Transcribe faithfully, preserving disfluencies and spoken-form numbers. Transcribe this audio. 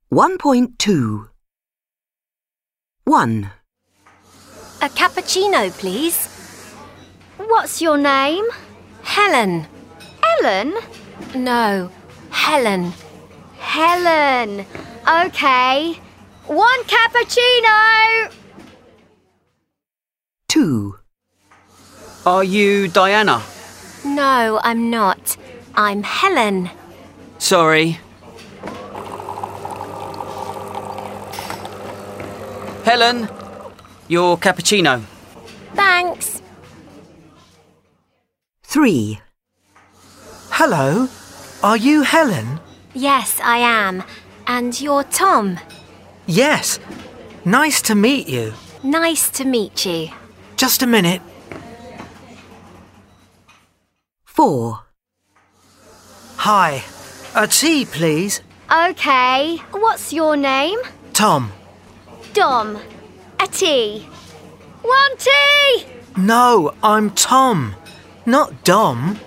one point two. one. A cappuccino, please. What's your name? Helen. Ellen? No, Helen. Helen. OK. One cappuccino! two. Are you Diana? No, I'm not. I'm Helen. Sorry. Helen, your cappuccino. Thanks. three. Hello, are you Helen? Yes, I am. And you're Tom. Yes, nice to meet you. Nice to meet you. Just a minute. four. Hi, a tea, please. OK. What's your name? Tom. Dom. A tea. One tea! No, I'm Tom, not Dom.